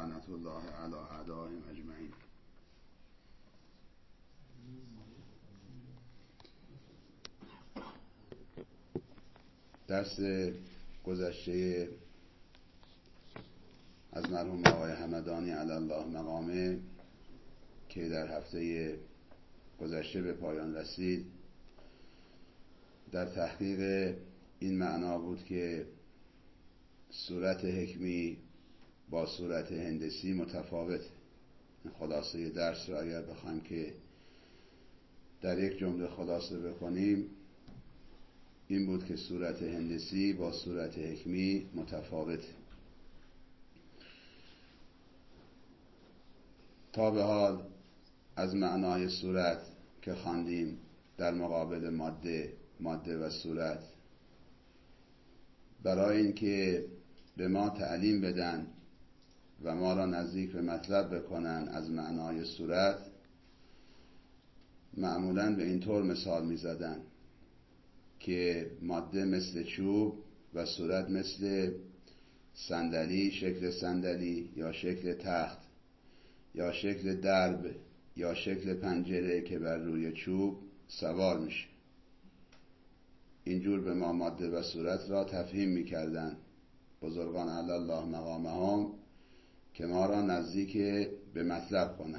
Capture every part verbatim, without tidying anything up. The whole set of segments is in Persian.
لعنت الله علی اعدائهم اجمعین. درس گذشته از مرحوم آقای همدانی علی الله مقامه که در هفته گذشته به پایان رسید در تحقیق این معنا بود که صورت حکمی با صورت هندسی متفاوت. خلاصه درس رو اگر بخوایم که در یک جمله خلاصه بکنیم این بود که صورت هندسی با صورت حکمی متفاوت. تا به حال از معنای صورت که خواندیم در مقابل ماده ماده و صورت، برای اینکه به ما تعلیم بدن و ما را نزدیک به مطلب بکنن از معنای صورت، معمولاً به این طور مثال می زدن که ماده مثل چوب و صورت مثل صندلی، شکل صندلی یا شکل تخت یا شکل درب یا شکل پنجره که بر روی چوب سوار میشه. اینجور به ما ماده و صورت را تفهیم میکردن بزرگان علی الله مقامهم که ما را نزدیک به مطلب کنن.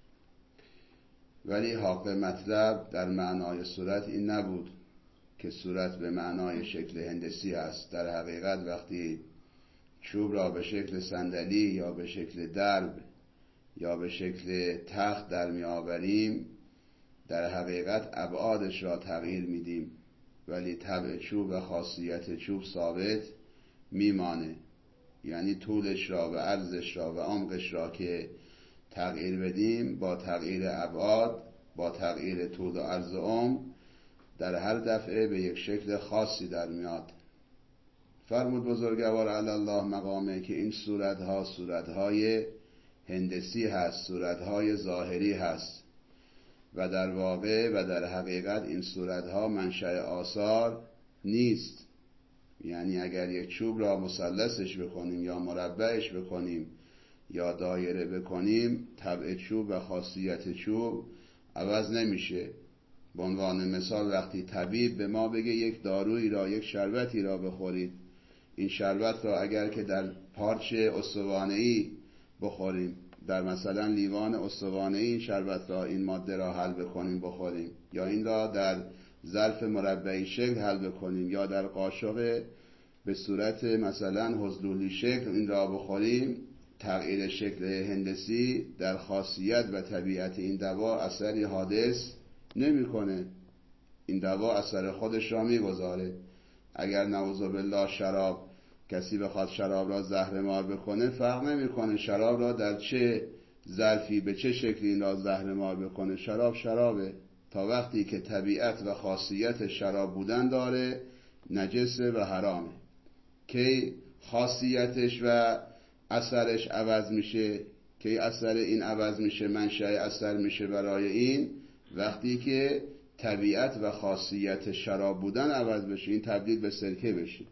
ولی حق مطلب در معنای صورت این نبود که صورت به معنای شکل هندسی است. در حقیقت وقتی چوب را به شکل صندلی یا به شکل درب یا به شکل تخت در می آوریم، در حقیقت ابعادش را تغییر میدیم ولی طبع چوب و خاصیت چوب ثابت میمانه. یعنی طولش را و عرضش را و عمقش را که تغییر بدیم با تغییر ابعاد، با تغییر طول و عرض و عمق، در هر دفعه به یک شکل خاصی در میاد. فرمود بزرگوار علی الله مقامه که این صورتها صورتهای هندسی هست، صورتهای ظاهری هست و در واقع و در حقیقت این صورتها منشأ آثار نیست. یعنی اگر یک چوب را مثلثش بکنیم یا مربعش بکنیم یا دایره بکنیم، طبع چوب و خاصیت چوب عوض نمیشه. به عنوان مثال وقتی طبیب به ما بگه یک دارویی را، یک شربتی را بخورید، این شربت را اگر که در پارچه استوانه‌ای بخوریم، در مثلا لیوان استوانه‌ای این شربت را، این ماده را حل بکنیم بخوریم، یا این را در ظرف مربعی شکل حل بکنیم یا در قاشق به صورت مثلا حضلولی شکل این را بخوریم، تغییر شکل هندسی در خاصیت و طبیعت این دوا اثری حادث نمیکنه. این دوا اثر خودش را میگذاره. اگر نعوذ بالله شراب، کسی بخواد شراب را زهرمار بکنه، فرق نمیکنه شراب را در چه ظرفی به چه شکلی این را زهرمار بکنه، شراب شرابه. تا وقتی که طبیعت و خاصیت شراب بودن داره نجسه و حرامه. که خاصیتش و اثرش عوض میشه، که اثر این عوض میشه، منشأ اثر میشه برای این، وقتی که طبیعت و خاصیت شراب بودن عوض بشه، این تبدیل به سرکه بشه.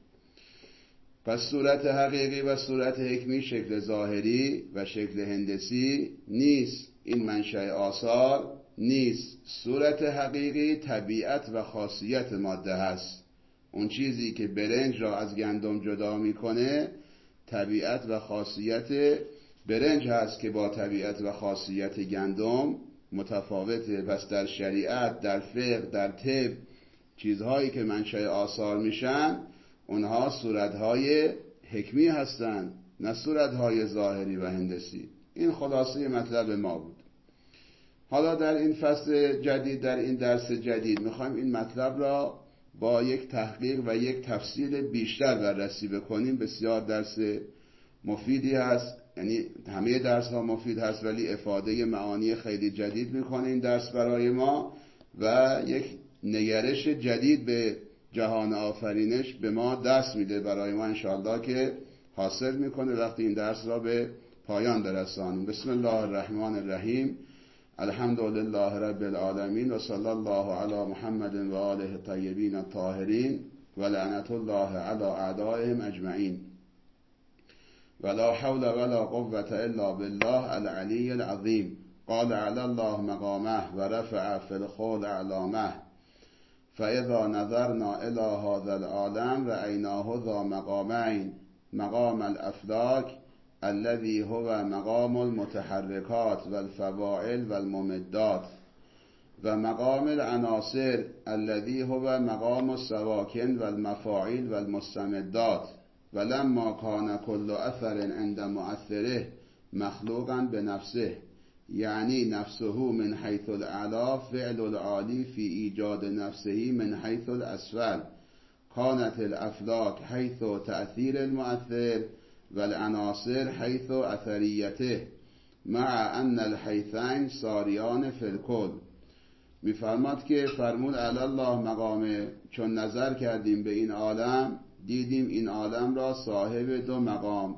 پس صورت حقیقی و صورت حکمی شکل ظاهری و شکل هندسی نیست، این منشأ آثار نیست. صورت حقیقی طبیعت و خاصیت ماده هست. اون چیزی که برنج را از گندم جدا میکنه طبیعت و خاصیت برنج هست که با طبیعت و خاصیت گندم متفاوته. پس در شریعت، در فقه، در طب، چیزهایی که منشأ آثار میشن اونها صورتهای حکمی هستن، نه صورتهای ظاهری و هندسی. این خلاصه مطلب ما بود. حالا در این فصل جدید، در این درس جدید، میخوایم این مطلب را با یک تحقیق و یک تفصیل بیشتر بررسی بکنیم. بسیار درس مفیدی هست، یعنی همه درس ها مفید هست ولی افاده معانی خیلی جدید میکنه این درس برای ما و یک نگرش جدید به جهان آفرینش به ما دست میده برای ما انشاءالله که حاصل میکنه وقتی این درس را به پایان برسانیم. بسم الله الرحمن الرحیم. الحمد لله رب العالمین و صلی الله علی محمد و آله الطیبین الطاهرین و لعنت الله علی اعدائهم اجمعین. ولا حول ولا قوة الا بالله العلی العظیم. قال علی الله مقامه و رفع فی الخلق اعلامه. فاذا نظرنا الى هذا العالم رأیناه ذا مقامین، مقام الافلاک الذي هو مقام المتحركات والفواعل والممدات، و مقام العناصر الذي هو مقام السواکن والمفاعیل والمستمدات. ولما كان كل اثر عند مؤثره مخلوقا بنفسه، یعنی نفسه من حیث الاعلا فعل العالی فی ایجاد نفسه من حیث الاسفل. كانت الافلاک حیث تأثیر المؤثر والعناصر حیث اثریته، مع ان الحیثین ساریان فی الکل. میفرماد که فرمود علی الله مقامه، چون نظر کردیم به این عالم دیدیم این عالم را صاحب دو مقام.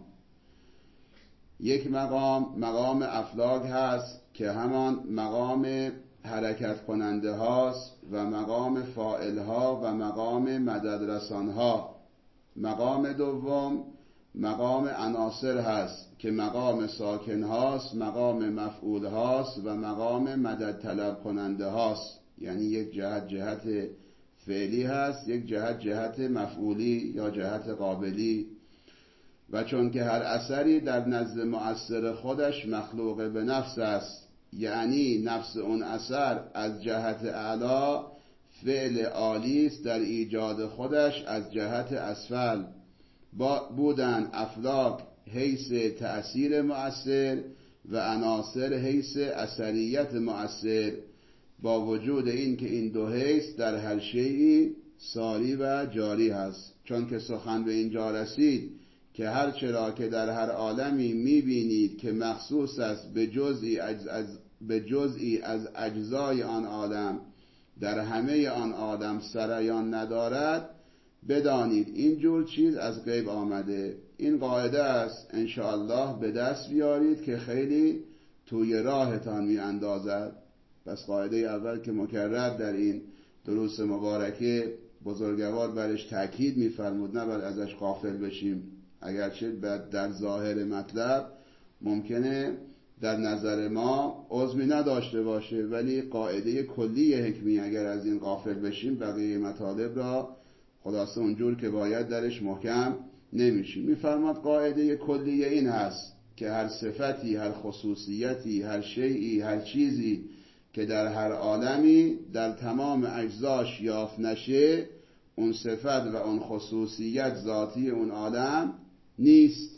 یک مقام مقام افلاک هست که همان مقام حرکت کننده هاست و مقام فاعل ها و مقام مدد رسان ها. مقام دوم مقام عناصر هست که مقام ساکن هاست، مقام مفعول هاست و مقام مدد طلب کننده هاست. یعنی یک جهت جهت فعلی هست، یک جهت جهت مفعولی یا جهت قابلی. و چون که هر اثری در نزد مؤثر خودش مخلوق به نفس است، یعنی نفس اون اثر از جهت اعلا فعل عالی است در ایجاد خودش از جهت اسفل. بودن افلاک حیث تأثیر مؤثر و عناصر حیث اثریت مؤثر، با وجود این که این دو حیث در هر شیئی ساری و جاری هست. چون که سخن به اینجا رسید که هر چرا که در هر عالمی میبینید که مخصوص است به جزئی از, از, به جزئی از اجزای آن عالم، در همه آن عالم سرایان ندارد، بدانید این جور چیز از غیب آمده. این قاعده است انشاءالله به دست بیارید که خیلی توی راهتان می اندازد. پس قاعده اول که مکرر در این دروس مبارکه بزرگوار برش تأکید می فرمود، نباید ازش غافل بشیم. اگرچه در ظاهر مطلب ممکنه در نظر ما عضوی نداشته باشه، ولی قاعده کلی حکمی اگر از این غافل بشیم بقیه مطالب را خلاصه اونجور که باید درش محکم نمیشیم. میفرماد قاعده کلی این هست که هر صفتی، هر خصوصیتی، هر شیئی، هر چیزی که در هر عالمی در تمام اجزاش یافت نشه، اون صفت و اون خصوصیت ذاتی اون عالم نیست.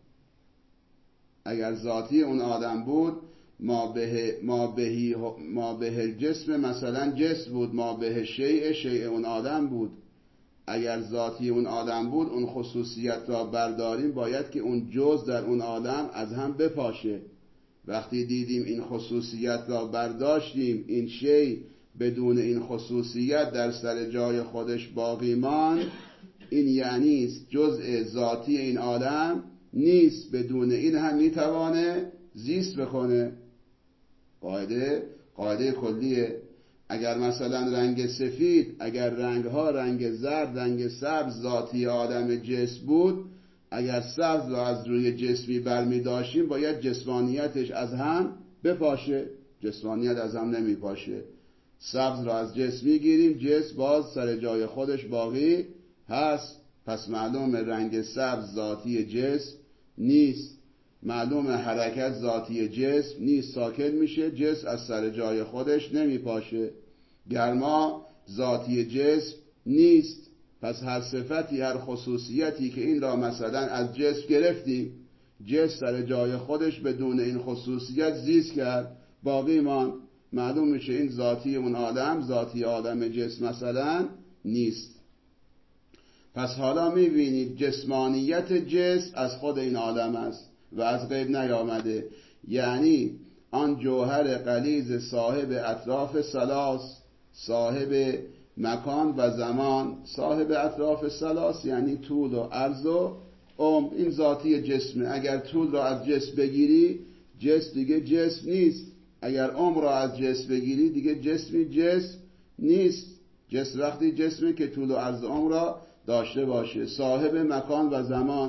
اگر ذاتی اون آدم بود ما به ما بهی ما به جسم مثلا جسم بود، ما به شیء شیء اون آدم بود. اگر ذاتی اون آدم بود اون خصوصیت را برداریم باید که اون جز در اون آدم از هم بپاشه. وقتی دیدیم این خصوصیت را برداشتیم، این شیء بدون این خصوصیت در سر جای خودش باقی ماند، این یعنی جزء ذاتی این آدم نیست، بدون این هم میتوانه زیست بکنه. قاعده قاعده کلیه. اگر مثلا رنگ سفید، اگر رنگ ها رنگ زرد، رنگ سبز ذاتی آدم جسم بود، اگر سبز را از روی جسمی برمی داشتیم باید جسمانیتش از هم بپاشه. جسمانیت از هم نمی پاشه. سبز را از جسمی گیریم، جسم باز سر جای خودش باقی هست. پس معلوم رنگ سبز ذاتی جسم نیست، معلوم حرکت ذاتی جسم نیست، ساکن میشه، جسم از سر جای خودش نمی پاشه. گرما ذاتی جسم نیست. پس هر صفتی، هر خصوصیتی که این را مثلا از جسم گرفتیم، جسم سر جای خودش بدون این خصوصیت زیست کرد، باقی مان، معلوم میشه این ذاتی اون آدم، ذاتی آدم جسم مثلا نیست. پس حالا میبینید جسمانیت جسم از خود این عالم است و از غیب نیامده. یعنی آن جوهر غلیظ صاحب اطراف ثلاث، صاحب مکان و زمان، صاحب اطراف ثلاث یعنی طول و عرض و عمق، این ذاتی جسمه. اگر طول را از جسم بگیری جسم دیگه جسم نیست، اگر عمق را از جسم بگیری دیگه جسمی جسم نیست. جسم وقتی جسمه که طول و عرض و عمق را داشته باشه. صاحب مکان و زمان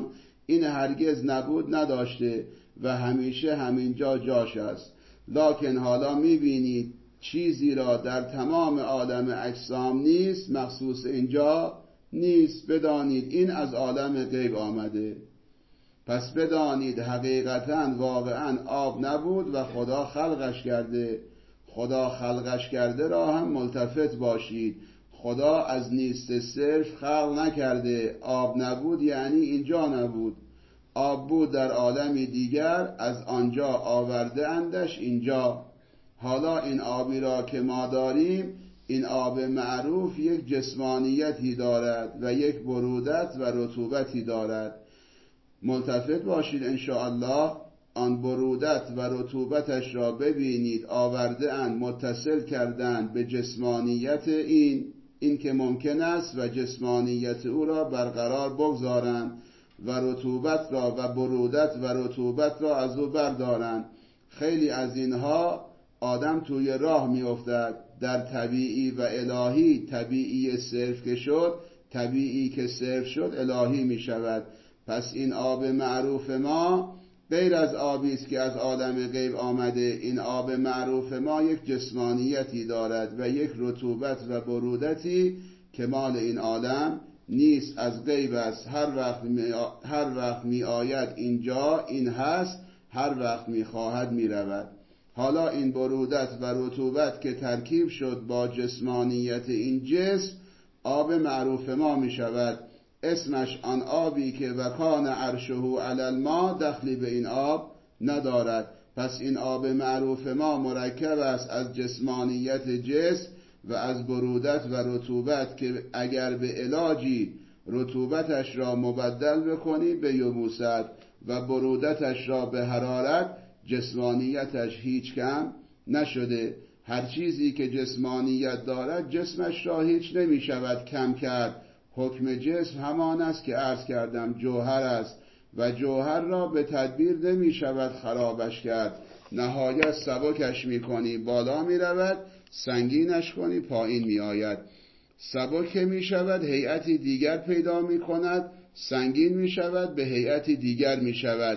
این هرگز نبود نداشته و همیشه همینجا جاش است. لکن حالا میبینید چیزی را در تمام عالم اجسام نیست، مخصوص اینجا نیست. بدانید این از عالم غیب آمده. پس بدانید حقیقتاً واقعاً آب نبود و خدا خلقش کرده. خدا خلقش کرده را هم ملتفت باشید. خدا از نیست صرف خلق نکرده. آب نبود یعنی اینجا نبود. آب بود در عالمی دیگر، از آنجا آورده اندش اینجا. حالا این آبی را که ما داریم، این آب معروف یک جسمانیتی دارد و یک برودت و رطوبتی دارد. ملتفت باشید انشاءالله. آن برودت و رطوبتش را ببینید آورده اند، متصل کردند به جسمانیت این این که ممکن است و جسمانیت او را برقرار بگذارند و رطوبت را و برودت و رطوبت را از او بردارند. خیلی از اینها آدم توی راه می افتد. در طبیعی و الهی، طبیعی صرف که شد، طبیعی که صرف شد الهی می شود. پس این آب معروف ما غیر از آبی است که از عالم غیب آمده. این آب معروف ما یک جسمانیتی دارد و یک رطوبت و برودتی که مال این عالم نیست، از غیب است. هر وقت می هر وقت می آید اینجا این هست، هر وقت می خواهد می رود. حالا این برودت و رطوبت که ترکیب شد با جسمانیت این جسم، آب معروف ما می شود. اسمش آن آبی که وکان عرشه علی الماء دخلی به این آب ندارد. پس این آب معروف ما مرکب است از جسمانیت جسم و از برودت و رطوبت که اگر به علاجی رطوبتش را مبدل بکنی به یبوست و برودتش را به حرارت، جسمانیتش هیچ کم نشده. هر چیزی که جسمانیت دارد جسمش را هیچ نمی شود کم کرد. حکم جسم همان است که عرض کردم جوهر است و جوهر را به تدبیر نمی شود خرابش کرد. نهایت سبکش می کنی بالا می رود، سنگینش کنی پایین می آید. سبک می شود هیئتی دیگر پیدا می کند، سنگین می شود به هیئتی دیگر می شود.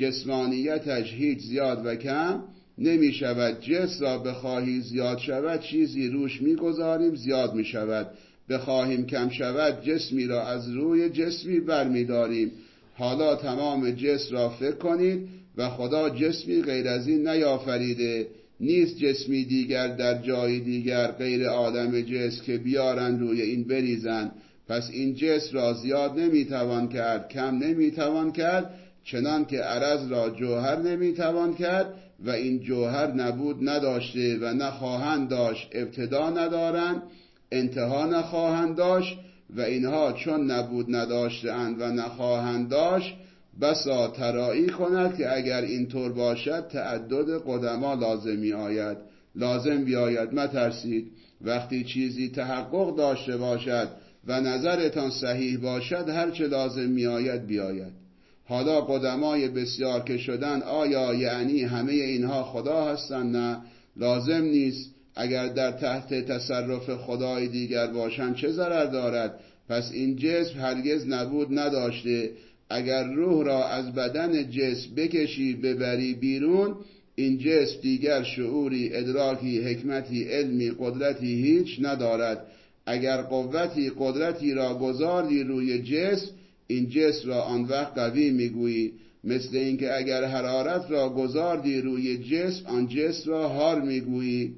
جسمانیتش هیچ زیاد و کم نمی شود. جسم را بخواهی زیاد شود چیزی روش می گذاریم زیاد می شود. بخواهیم کم شود جسمی را از روی جسمی بر می داریم. حالا تمام جسم را فکر کنید و خدا جسمی غیر از این نیافریده. نیست جسمی دیگر در جای دیگر غیر عالم جسم که بیارن روی این بریزن. پس این جسم را زیاد نمیتوان کرد، کم نمیتوان کرد، چنان که عرض را جوهر نمیتوان کرد و این جوهر نبود نداشته و نخواهند داشت. ابتدا ندارند، انتها نخواهند داشت و اینها چون نبود نداشتند و نخواهند داشت، بسا ترائی کند که اگر اینطور باشد تعدد قدما لازمی آید. لازم بیاید. مترسید. وقتی چیزی تحقق داشته باشد و نظرتان صحیح باشد هرچه لازم می آید بیاید. حالا قدمای بسیار که شدن آیا یعنی همه اینها خدا هستند؟ نه، لازم نیست. اگر در تحت تصرف خدای دیگر باشند چه ضرر دارد؟ پس این جسم هرگز نبود نداشته. اگر روح را از بدن جسم بکشی ببری بیرون، این جسم دیگر شعوری، ادراکی، حکمتی، علمی، قدرتی هیچ ندارد. اگر قوتی، قدرتی را گذاری روی جسم، این جسم را آن وقت قوی میگویی. مثل اینکه اگر حرارت را گذاردی روی جسم، آن جسم را حار میگویی،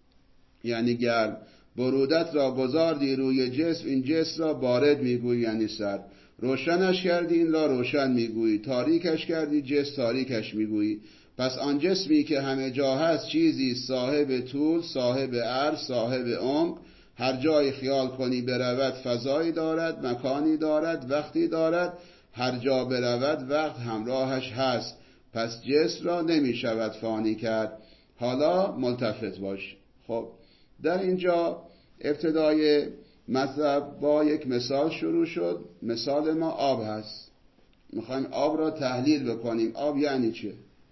یعنی گرم. برودت را گذاردی روی جسم، این جسم را بارد میگویی، یعنی سرد. روشنش کردی، این را روشن میگویی. تاریکش کردی، جسم تاریکش میگویی. پس آن جسمی که همه جا هست چیزی صاحب طول، صاحب عرض، صاحب عمق، هر جای خیال کنی برود فضایی دارد، مکانی دارد، وقتی دارد. هر جا برود وقت همراهش هست. پس جسم را نمی شود فانی کرد. حالا ملتفت باش. خب در اینجا ابتدای مطلب با یک مثال شروع شد. مثال ما آب هست. میخوایم آب را تحلیل بکنیم. آب یعنی چه؟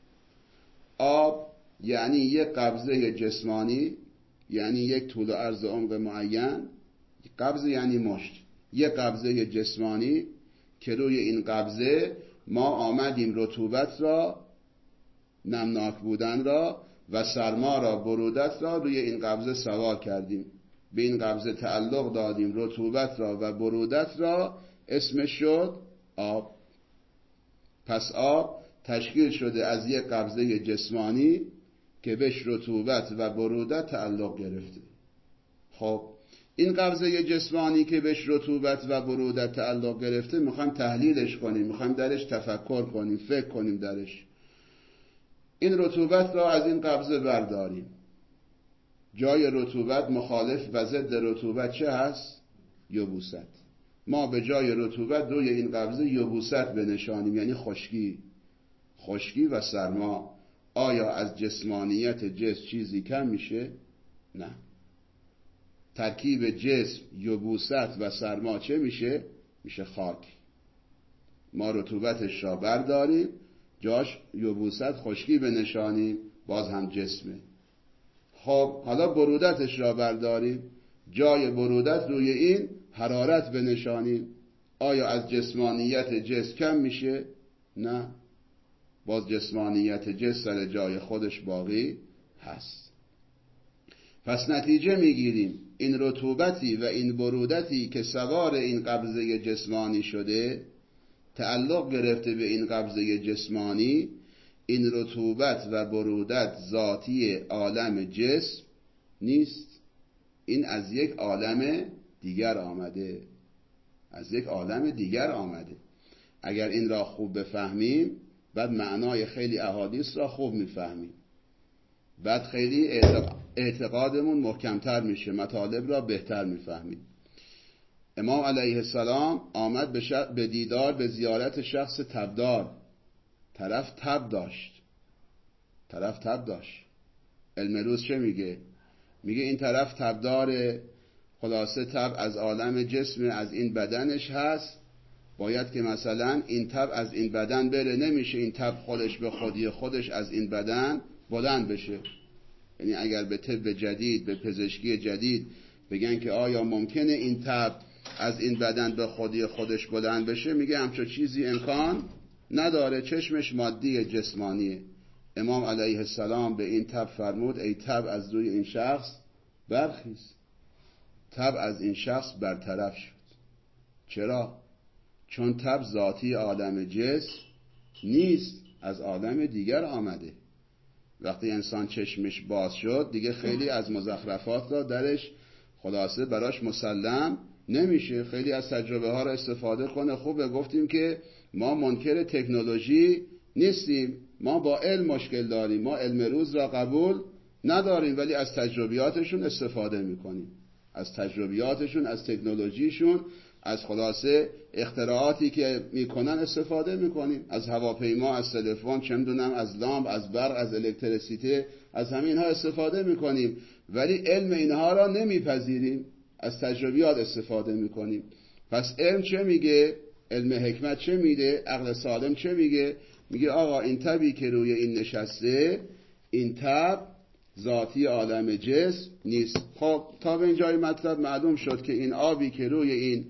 آب یعنی یک قبضه جسمانی، یعنی یک طول و عرض و عمق معین. قبضه یعنی مشت. یک قبضه جسمانی که روی این قبضه ما آمدیم رطوبت را، نمناک بودن را و سرما را، برودت را روی این قبضه سوار کردیم، به این قبضه تعلق دادیم، رطوبت را و برودت را، اسمش شد آب. پس آب تشکیل شده از یک قبضه جسمانی که بهش رطوبت و برودت تعلق گرفته. خب این قبضه جسمانی که بهش رطوبت و برودت تعلق گرفته میخوایم تحلیلش کنیم، میخوایم درش تفکر کنیم، فکر کنیم درش. این رطوبت را از این قبضه برداریم. جای رطوبت مخالف و ضد رطوبت چه هست؟ یبوست. ما به جای رطوبت روی این قبضه یبوست بنشانیم، یعنی خشکی. خشکی و سرما. آیا از جسمانیت جسم چیزی کم میشه؟ نه. ترکیب جسم، یبوست و سرما چه میشه؟ میشه خاک. ما رطوبتش را برداریم، جاش یبوست، خشکی بنشانیم، باز هم جسمه. خب حالا برودتش را برداریم، جای برودت روی این حرارت بنشانیم. آیا از جسمانیت جسم کم میشه؟ نه. باز جسمانیت جسم سر جای خودش باقی هست. پس نتیجه میگیریم این رطوبتی و این برودتی که سوار این قبضه جسمانی شده، تعلق گرفته به این قبضه جسمانی، این رطوبت و برودت ذاتی عالم جسم نیست. این از یک عالم دیگر آمده. از یک عالم دیگر آمده. اگر این را خوب بفهمیم، بعد معنای خیلی احادیث را خوب میفهمیم. بعد خیلی اعتقادمون محکمتر میشه، مطالب را بهتر میفهمیم. امام علیه السلام آمد به, ش... به دیدار، به زیارت شخص تبدار. طرف تب داشت. طرف تب داشت. علم روز چه میگه؟ میگه این طرف تبدار، خلاصه تب از عالم جسم، از این بدنش هست. باید که مثلا این تب از این بدن بره، نمیشه این تب خودش به خودی خودش از این بدن بلند بشه. یعنی اگر به طب جدید، به پزشکی جدید بگن که آیا ممکنه این تب از این بدن به خودی خودش بلند بشه، میگه همچون چیزی امکان نداره، چشمش مادی جسمانیه. امام علیه السلام به این تب فرمود ای تب از روی این شخص برخیز. تب از این شخص برطرف شد. چرا؟ چون تب ذاتی عالم جسم نیست، از عالم دیگر آمده. وقتی انسان چشمش باز شد دیگه خیلی از مزخرفات را درش خلاصه براش مسلم نمیشه. خیلی از تجربه ها را استفاده کنه. خوبه گفتیم که ما منکر تکنولوژی نیستیم، ما با علم مشکل داریم، ما علم روز را قبول نداریم، ولی از تجربیاتشون استفاده میکنیم. از تجربیاتشون، از تکنولوژیشون، از خلاصه اختراعاتی که میکنن استفاده میکنیم. از هواپیما، از تلفن، چه میدونم، از لامپ، از برق، از الکتریسیته، از همه اینها استفاده میکنیم، ولی علم اینها را نمیپذیریم، از تجربیات استفاده میکنیم. پس علم چه میگه؟ علم حکمت چه میگه؟ عقل سالم چه میگه؟ میگه آقا این تبی که روی این نشسته، این تب ذاتی عالم جسم نیست. خب تا به اینجای مطلب معلوم شد که این آبی که روی این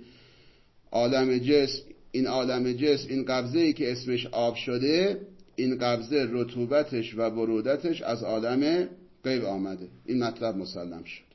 عالم جسم، این عالم جسم، این قبضه‌ای که اسمش آب شده، این قبضه رطوبتش و برودتش از عالم غیب آمده. این مطلب مسلم شد.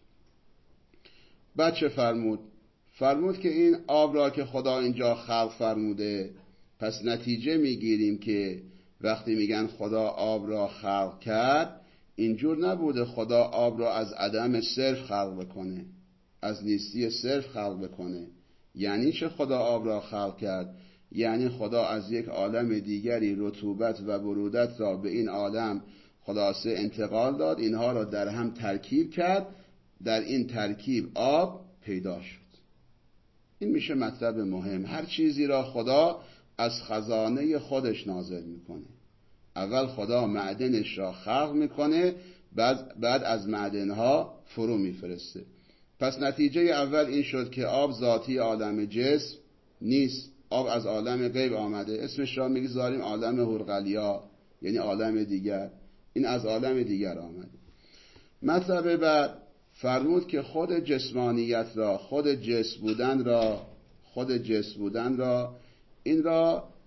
بعد چه فرمود؟ فرمود که این آب را که خدا اینجا خلق فرموده، پس نتیجه میگیریم که وقتی میگن خدا آب را خلق کرد، اینجور نبوده خدا آب را از عدم صرف خلق بکنه، از نیستی صرف خلق بکنه. یعنی چه خدا آب را خلق کرد؟ یعنی خدا از یک عالم دیگری رطوبت و برودت را به این عالم خلاصه انتقال داد، اینها را در هم ترکیب کرد، در این ترکیب آب پیدا شد. این میشه مطلب مهم. هر چیزی را خدا از خزانه خودش نازل میکنه. اول خدا معدنش را خلق میکنه، بعد, بعد از معدنها فرو میفرسته. پس نتیجه اول این شد که آب ذاتی عالم جسم نیست، آب از عالم غیب آمده. اسمش را میگذاریم عالم هرقلیا، یعنی عالم دیگر. این از عالم دیگر آمده. مطلب بعد فرمود که خود جسمانیت را، خود جسم بودن را، خود جسم بودن را، این را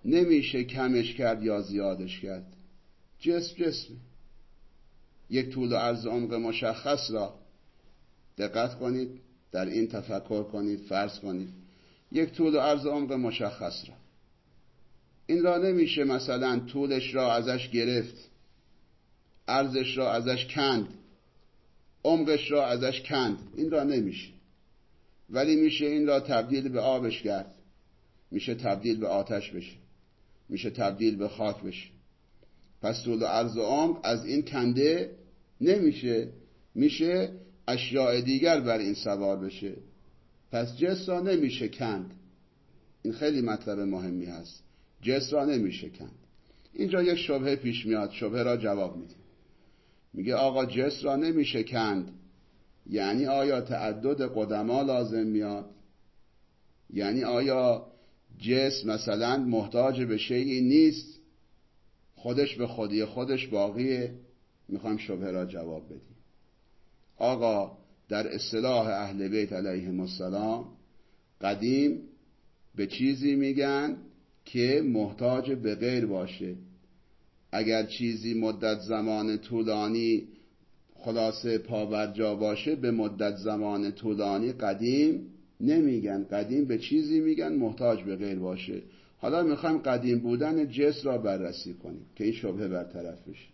نمیشه کمش کرد یا زیادش کرد. جسم جسم یک طول و عرض عمق مشخص را دقت کنید، در این تفکر کنید، فرض کنید یک طول و عرض عمق مشخص را، این را نمیشه مثلا طولش را ازش گرفت، عرضش را ازش کند، عمقش را ازش کند، این را نمیشه. ولی میشه این را تبدیل به آبش کرد، میشه تبدیل به آتش بشه، میشه تبدیل به خاک بشه. پس طول و عرض و عمق از این کنده نمیشه، میشه اشیاء دیگر بر این سوار بشه. پس جسم را نمیشه کند. این خیلی مطلب مهمی هست. جسم را نمیشه کند. اینجا یک شبهه پیش میاد، شبهه را جواب میده. میگه آقا جسم را نمیشه کند، یعنی آیا تعدد قدما لازم میاد؟ یعنی آیا جسم مثلا محتاج به شیئی نیست، خودش به خودی خودش باقیه؟ میخوایم شبهه را جواب بدیم. آقا در اصطلاح اهل بیت علیهم السلام قدیم به چیزی میگن که محتاج به غیر باشه. اگر چیزی مدت زمان طولانی خلاصه پابرجا باشه، به مدت زمان طولانی قدیم نمیگن. قدیم به چیزی میگن محتاج به غیر باشه. حالا میخوایم قدیم بودن جسم را بررسی کنیم که این شبهه برطرف بشه.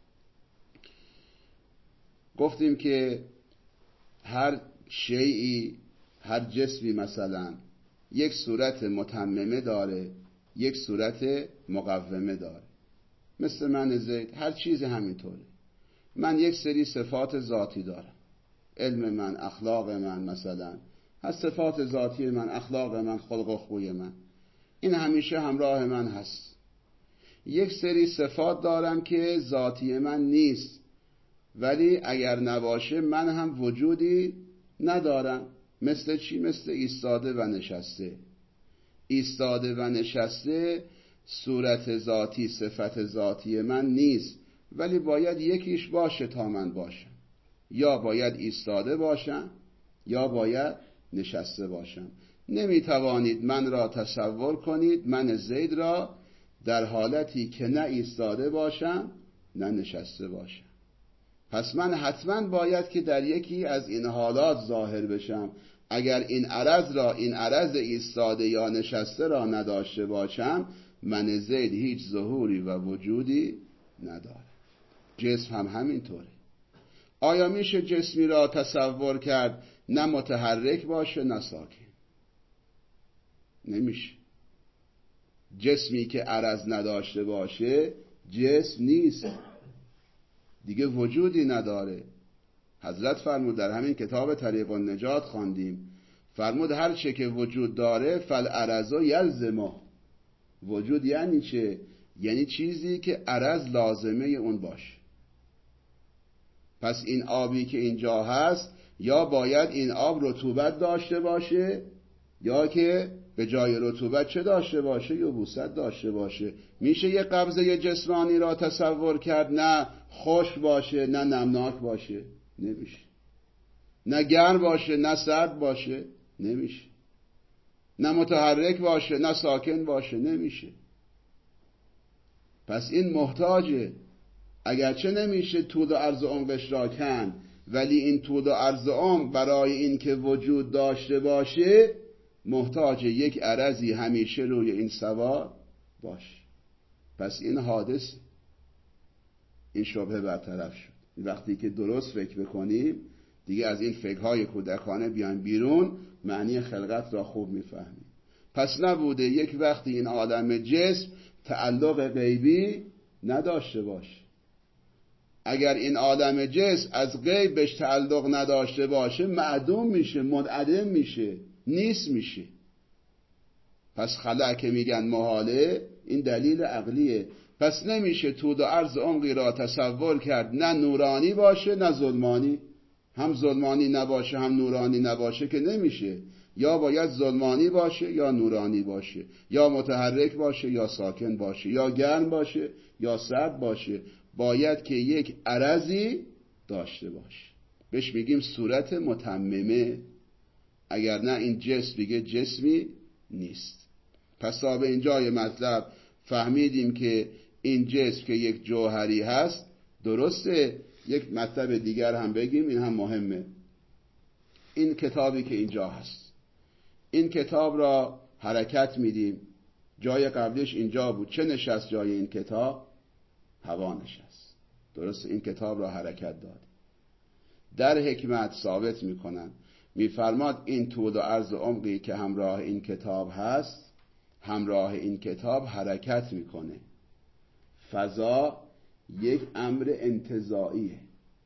گفتیم که هر شیئی، هر جسمی مثلا یک صورت متممه داره، یک صورت مقومه داره. مثل من زید، هر چیز همینطوره. من یک سری صفات ذاتی دارم، علم من، اخلاق من مثلا، هست صفات ذاتی من، اخلاق من، خلق و خوی من، این همیشه همراه من هست. یک سری صفات دارم که ذاتی من نیست، ولی اگر نباشه من هم وجودی ندارم. مثل چی؟ مثل ایستاده و نشسته. ایستاده و نشسته صورت ذاتی، صفت ذاتی من نیست، ولی باید یکیش باشه تا من باشم. یا باید ایستاده باشم یا باید نشسته باشم. نمیتوانید من را تصور کنید، من زید را، در حالتی که نه ایستاده باشم نه نشسته باشم. پس من حتما باید که در یکی از این حالات ظاهر بشم. اگر این عرض را، این عرض ایستاده یا نشسته را نداشته باشم، من زید هیچ ظهوری و وجودی نداره. جسم هم همینطوره. آیا میشه جسمی را تصور کرد نه متحرک باشه نه ساکن؟ نمیشه. جسمی که عرض نداشته باشه جسم نیست، دیگه وجودی نداره. حضرت فرمود در همین کتاب طریق النجات خواندیم، فرمود هر چه که وجود داره فالعرض یلزمه. وجود یعنی چه؟ یعنی چیزی که عرض لازمه اون باشه. پس این آبی که اینجا هست یا باید این آب رطوبت داشته باشه یا که به جای رطوبت چه داشته باشه؟ یبوست داشته باشه. میشه یه قبضه جسمانی را تصور کرد نه خشک باشه نه نمناک باشه؟ نمیشه. نه گرم باشه نه سرد باشه؟ نمیشه. نه متحرک باشه نه ساکن باشه؟ نمیشه. پس این محتاجه. اگرچه نمیشه طول و عرض و عمقش را کند، ولی این طول و عرض و عمق برای این که وجود داشته باشه محتاج یک عرضی همیشه روی این سوار باشه. پس این حادث، این شبهه برطرف شد. وقتی که درست فکر بکنیم دیگه از این فکرهای کودکانه بیان بیرون، معنی خلقت را خوب میفهمیم. پس نبوده یک وقتی این عالم جسم تعلق غیبی نداشته باشه. اگر این عالم جسم از غیب بهش تعلق نداشته باشه معدوم میشه، منعدم میشه، نیست میشه. پس خلأ که میگن محاله، این دلیل عقلیه. پس نمیشه طول و عرض عمقی را تصور کرد نه نورانی باشه نه ظلمانی. هم ظلمانی نباشه هم نورانی نباشه که نمیشه. یا باید ظلمانی باشه یا نورانی باشه، یا متحرک باشه یا ساکن باشه، یا گرم باشه یا سرد باشه. باید که یک عرضی داشته باشه، بهش میگیم صورت متممه. اگر نه این جسم دیگه جسمی نیست. پس تا به اینجای مطلب فهمیدیم که این جسم که یک جوهری هست. درسته. یک مطلب دیگر هم بگیم، این هم مهمه. این کتابی که اینجا هست، این کتاب را حرکت میدیم. جای قبلش اینجا بود، چه نشست جای این کتاب؟ هوا نشست. درسته. این کتاب را حرکت داد. در حکمت ثابت میکنن، میفرماد این طول و عرض و عمقی که همراه این کتاب هست، همراه این کتاب حرکت میکنه. فضا یک امر انتزاعیه.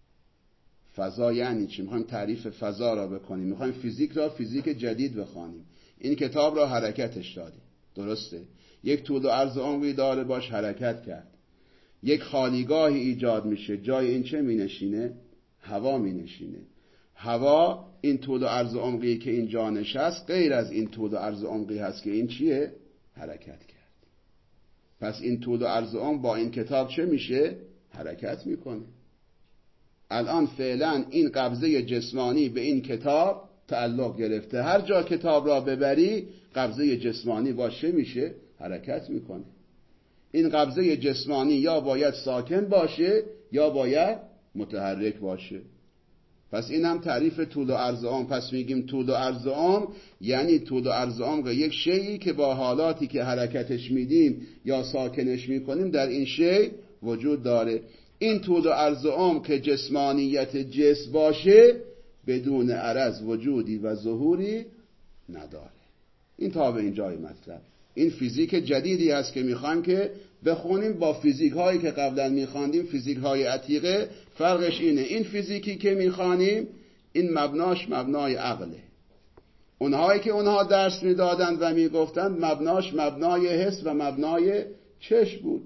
فضا یعنی چی؟ میخوایم تعریف فضا را بکنیم، میخوایم فیزیک را فیزیک جدید بخوانیم. این کتاب را حرکتش دادیم. درسته. یک طول و عرض و عمقی داره، باش حرکت کرد. یک خالیگاهی ایجاد میشه، جای این چه می نشینه؟ هوا می نشینه. هوا این طول و عرض و عمقی که اینجا نشست غیر از این طول و عرض و عمقی هست که این چیه؟ حرکت کرد. پس این طول و عرض و عمق با این کتاب چه میشه؟ حرکت میکنه. الان فعلا این قبضه جسمانی به این کتاب تعلق گرفته. هر جا کتاب را ببری قبضه جسمانی باشه میشه؟ حرکت میکنه. این قبضه جسمانی یا باید ساکن باشه یا باید متحرک باشه. پس این هم تعریف طول و عرض عمق. پس میگیم طول و عرض عمق یعنی طول و عرض عمق یک شیئی که با حالاتی که حرکتش میدیم یا ساکنش میکنیم در این شیء وجود داره. این طول و عرض عمق که جسمانیت جسم باشه بدون عرض وجودی و ظهوری نداره. این تا به اینجای مطلب. این فیزیک جدیدی هست که میخوایم که بخونیم. با فیزیک هایی که قبلا میخواندیم، فیزیک های عتیقه، فرقش اینه. این فیزیکی که میخوانیم این مبناش مبنای عقله. اونهایی که اونها درس میدادند و میگفتند مبناش مبنای حس و مبنای چشم بود،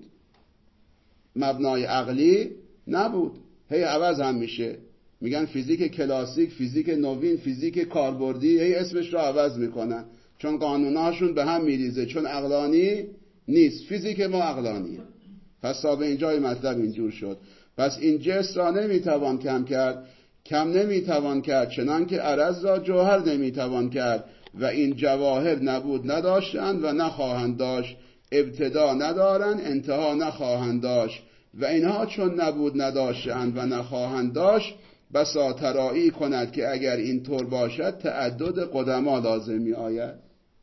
مبنای عقلی نبود. هی عوض هم میشه. میگن فیزیک کلاسیک، فیزیک نوین، فیزیک کاربردی، هی اسمش رو عوض میکنن چون قانوناشون به هم میریزه، چون عقلانی نیست. فیزیک ما عقلانیه. پس تا به اینجای مطلب اینجور شد. پس این جسم را نمیتوان کم کرد، کم نمیتوان کرد چنان که عرض را جوهر نمیتوان کرد. و این جواهر نبود نداشتند و نخواهند داشت، ابتدا ندارند انتها نخواهند داشت. و اینها چون نبود نداشتند و نخواهند داشت، بسا ترائی کند که اگر این طور باشد تعدد قدما لازم می آید.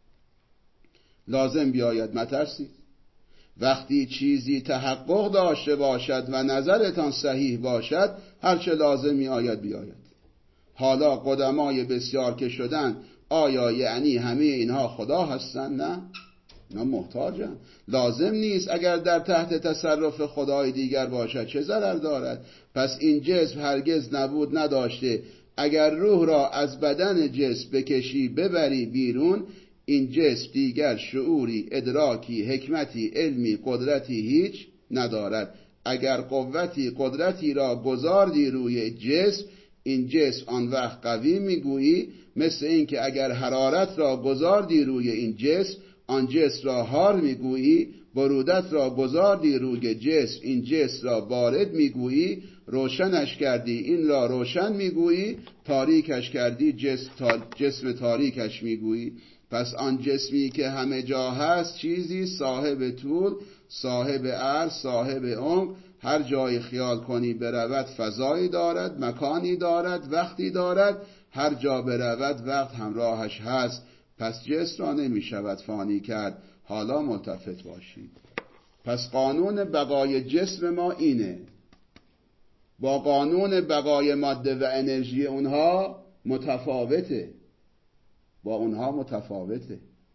لازم بیاید. مترسید وقتی چیزی تحقق داشته باشد و نظرتان صحیح باشد هرچه لازم می آید بیاید. حالا قدمای بسیار که شدن آیا یعنی همه اینها خدا هستند؟ نه، اینا محتاجن. لازم نیست اگر در تحت تصرف خدای دیگر باشد چه ضرر دارد؟ پس این جسم هرگز نبود نداشته. اگر روح را از بدن جسم بکشی ببری بیرون، این جسم دیگر شعوری، ادراکی، حکمتی، علمی، قدرتی هیچ ندارد. اگر قوتی، قدرتی را گذاردی روی جسم، این جسم آن وقت قوی میگویی. مثل این که اگر حرارت را گذاردی روی این جسم، آن جسم را حار میگویی. برودت را گذاردی روی جسم، این جسم را بارد میگویی. روشنش کردی، این را روشن میگویی. تاریکش کردی، جسم, جسم تاریکش میگویی. پس آن جسمی که همه جا هست چیزی صاحب طول، صاحب عرض، صاحب عمق. هر جای خیال کنی برود فضایی دارد، مکانی دارد، وقتی دارد. هر جا برود وقت همراهش هست. پس جسم را نمی شود فانی کرد. حالا ملتفت باشید. پس قانون بقای جسم ما اینه. با قانون بقای ماده و انرژی اونها متفاوته. با اونها متفاوته.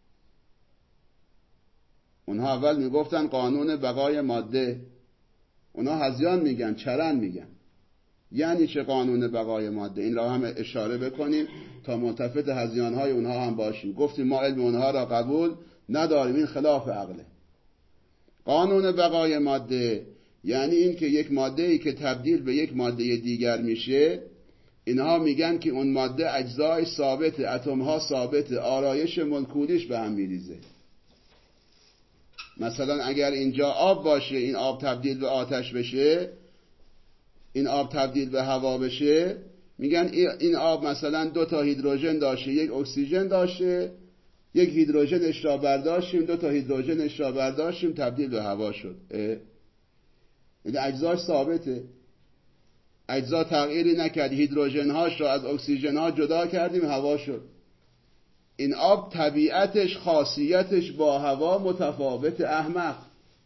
اونها اول میگفتن قانون بقای ماده، اونها هذیان میگن، چرند میگن. یعنی چه قانون بقای ماده؟ این را هم اشاره بکنیم تا ملتفت هذیانهای اونها هم باشیم. گفتیم ما علم اونها را قبول نداریم، این خلاف عقله. قانون بقای ماده یعنی این که یک ماده‌ای که تبدیل به یک ماده دیگر میشه، اینها میگن که اون ماده اجزای ثابت، اتمها ثابت، آرایش مولکولیش به هم میریزه. مثلا اگر اینجا آب باشه، این آب تبدیل به آتش بشه، این آب تبدیل به هوا بشه، میگن این آب مثلا دو تا هیدروژن داشته، یک اکسیژن داشته، یک هیدروژنش را برداشتیم، دو تا هیدروژنش را برداشتیم، تبدیل به هوا شد. یعنی اجزاش ثابته، اجزا تغییری نکرد، هیدروژنهاش را از اکسیژنها جدا کردیم، هوا شد. این آب طبیعتش، خاصیتش با هوا متفاوت. احمق،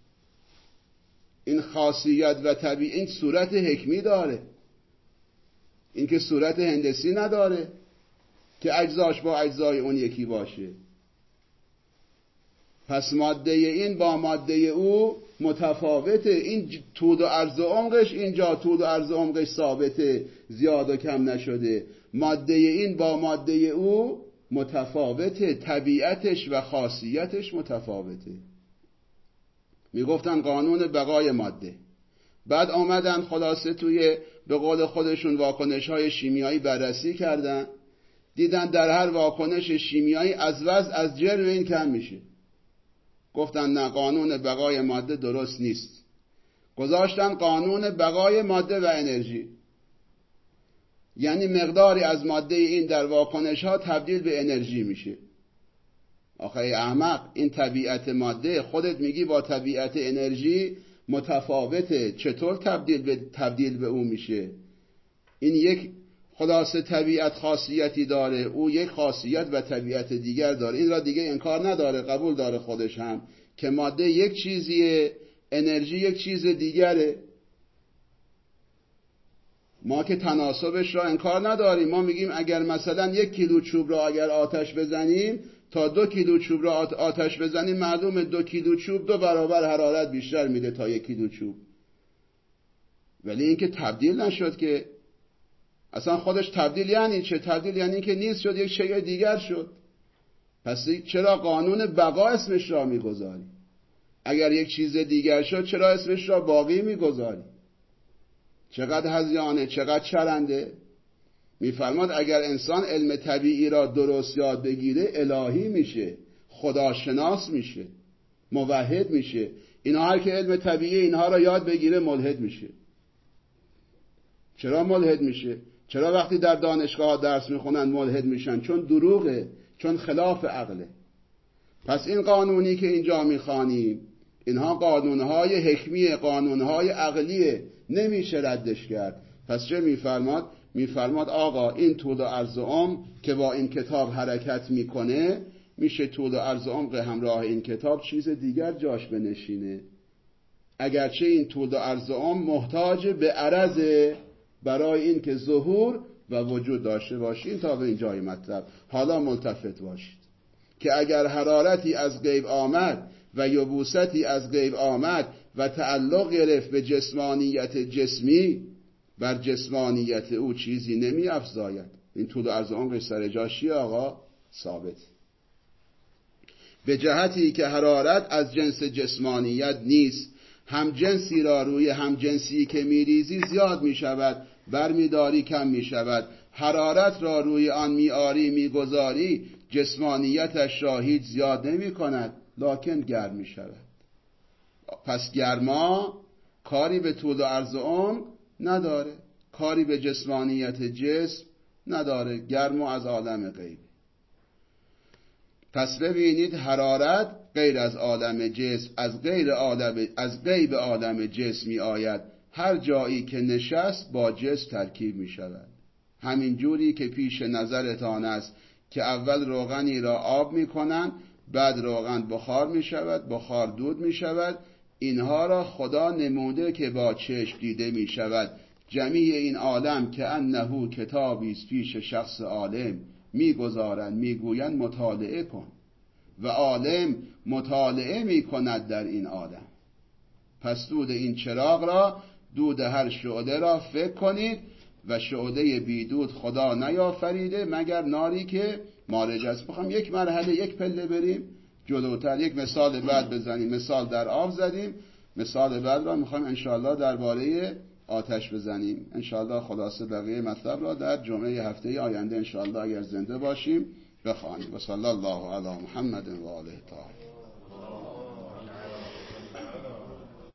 این خاصیت و طبیعت، این صورت حکمی داره، این که صورت هندسی نداره که اجزاش با اجزای اون یکی باشه. پس ماده این با ماده او متفاوته. این طول و عرض و عمقش، اینجا طول و عرض و عمقش ثابته، زیاد و کم نشده. ماده این با ماده او متفاوته، طبیعتش و خاصیتش متفاوته. میگفتن قانون بقای ماده. بعد آمدن خلاصه توی به قول خودشون واکنش‌های شیمیایی بررسی کردن، دیدن در هر واکنش شیمیایی از وزن از جرم این کم میشه. گفتن نه، قانون بقای ماده درست نیست. گذاشتن قانون بقای ماده و انرژی، یعنی مقداری از ماده این در واکنش ها تبدیل به انرژی میشه. آخه ای احمق، این طبیعت ماده خودت میگی با طبیعت انرژی متفاوته، چطور تبدیل به تبدیل به اون میشه؟ این یک خلاصه طبیعت خاصیتی داره، او یک خاصیت و طبیعت دیگر داره. این را دیگه انکار نداره، قبول داره خودش هم که ماده یک چیزیه، انرژی یک چیز دیگره. ما که تناسبش را انکار نداریم. ما میگیم اگر مثلا یک کیلو چوب را اگر آتش بزنیم تا دو کیلو چوب را آتش بزنیم، معلومه دو کیلو چوب دو برابر حرارت بیشتر میده تا یک کیلو چوب. ولی این که تبدیل نشد که. اصلا خودش تبدیل یعنی چه؟ تبدیل یعنی که نیست شد، یک شیء دیگر شد. پس چرا قانون بقا اسمش را میگذاری؟ اگر یک چیز دیگر شد چرا اسمش را باقی میگذاری؟ چقدر هذیانه، چقدر چرنده. میفرماد اگر انسان علم طبیعی را درست یاد بگیره الهی میشه، خداشناس میشه، موحد میشه. اینا هر که علم طبیعی اینها را یاد بگیره ملحد میشه. چرا ملحد میشه؟ چرا وقتی در دانشگاه درس میخونن ملحد میشن؟ چون دروغه، چون خلاف عقله. پس این قانونی که اینجا میخوانیم، اینها قانونهای حکمی، قانونهای عقلیه، نمیشه ردش کرد. پس چه میفرماد؟ میفرماد آقا این طول و عرض و عمق که با این کتاب حرکت میکنه، میشه طول و عرض و عمق همراه این کتاب چیز دیگر جاش بنشینه. اگرچه این طول و عرض و عمق محتاج به عرضه برای این که ظهور و وجود داشته باشین. تا به این جای مطلب حالا ملتفت باشید که اگر حرارتی از غیب آمد و یبوستی از غیب آمد و تعلق گرفت به جسمانیت جسمی، بر جسمانیت او چیزی نمی افزاید. این طول و عرض و عمقش سر جاشی آقا ثابت. به جهتی که حرارت از جنس جسمانیت نیست، هم جنسی را روی هم جنسی که میریزی زیاد می شود، بر میداری کم می شود. حرارت را روی آن میاری میگذاری، جسمانیتش را هیچ زیاد نمی کند، لکن گرم می شود. پس گرما کاری به طول و عرض و عمق نداره، کاری به جسمانیت جسم نداره. گرما از عالم غیب. پس ببینید حرارت غیر از عالم جسم، از غیر عالم، از غیب عالم جسم می آید. هر جایی که نشست با جسم ترکیب می شود. همین جوری که پیش نظرتان است که اول روغنی را آب می کنند، بعد روغن بخار می شود، بخار دود می شود. اینها را خدا نموده که با چشم دیده می شود. جمیع این عالم که انه کتابی است پیش شخص عالم، میگذارند میگویند مطالعه کن و عالم مطالعه میکند در این عالم. پس دود این چراغ را، دود هر شعله را فکر کنید و شعله بیدود خدا نیافریده مگر ناری که مارج است. بخوام یک مرحله یک پله بریم جلوتر، یک مثال بعد بزنیم. مثال در آب زدیم، مثال بعد را میخوایم انشاءالله درباره آتش بزنیم. انشاءالله خلاصه بقیه مطلب را در جمعه هفته آینده انشاءالله اگر زنده باشیم بخوانیم. و صلی الله علی محمد و آله طاهرین.